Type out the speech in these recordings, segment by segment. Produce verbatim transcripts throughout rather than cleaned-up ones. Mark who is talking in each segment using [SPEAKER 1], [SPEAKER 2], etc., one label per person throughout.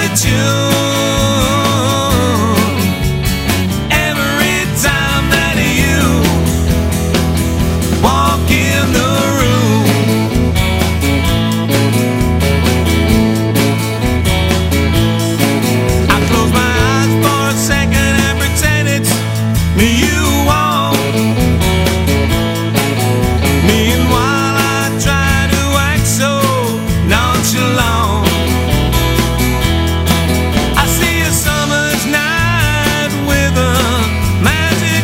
[SPEAKER 1] funny tune every time that you walk in the room. I close my eyes for a second and pretend it's me you want. Meanwhile I try to act so nonchalant. I see a summer's night with a magic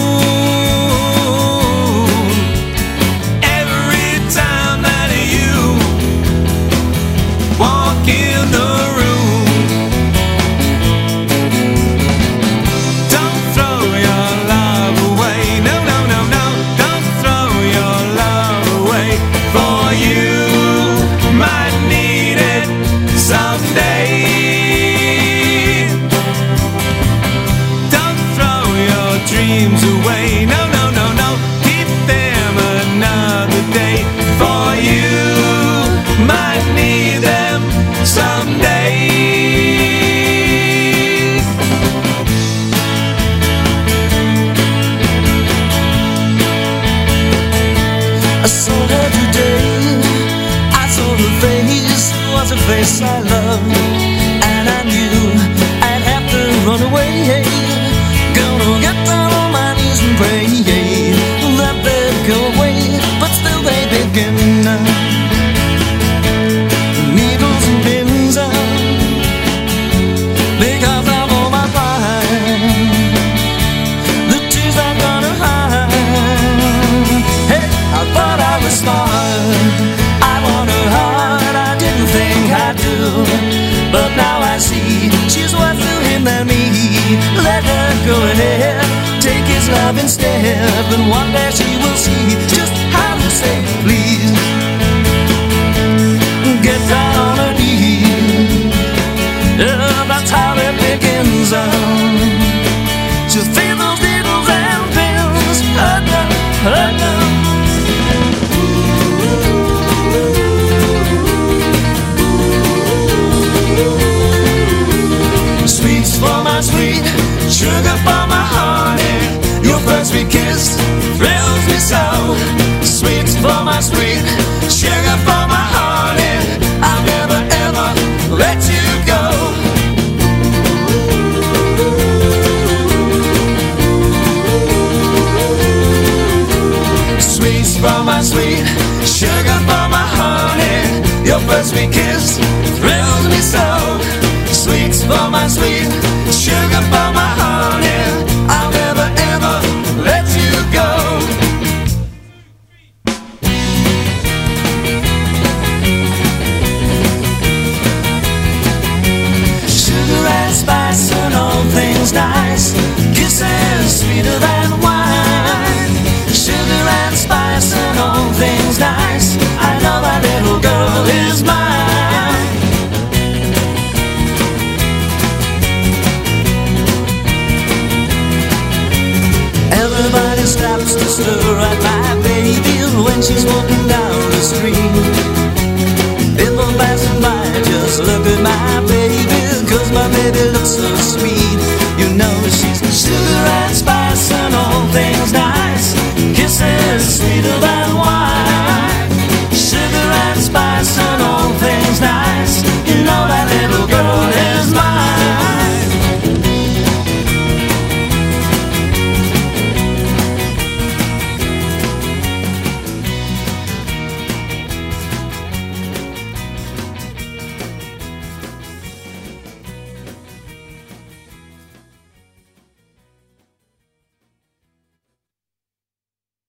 [SPEAKER 1] moon every time that you walk in the room. Don't throw your love away, no, no, no, no. Don't throw your love away, for you might need it someday. Don't throw your dreams away, no, no, no, no. Keep them another day, for you might need them someday. I saw her today, I saw her face, it was a face I loved, and I knew I'd have to run away. Gonna get down on my knees and pray that they'd go away, but still they begin. Needles and pins out, because I'm on my pride. The tears I'm gonna hide. Hey, I thought I was smart, I want her heart, I didn't think I'd do, but now I see she's worth to him than me. Let her go ahead, take his love instead, but one day she will see just how to say please. Get down on her knees, yeah, that's how it begins. uh. Just feel those needles and pins, oh no, oh no. Sweets for my sweet, sugar for my honey, your first sweet kiss thrills me so. Sweets for my sweet, sugar for my honey, I'll never ever let you go. Sweets for my sweet, sugar for my honey, your first sweet kiss thrills me so. Sweets for my sweet, sugar for my honey, I'll never ever let you go. Sugar and spice and all things nice, kisses sweeter than wine. Sugar and spice and all things nice, I know that little girl is mine. Everybody stops to stare at my baby when she's walking down the street. People passing by just look at my baby, 'cause my baby looks so sweet. You know she's sugar and spice.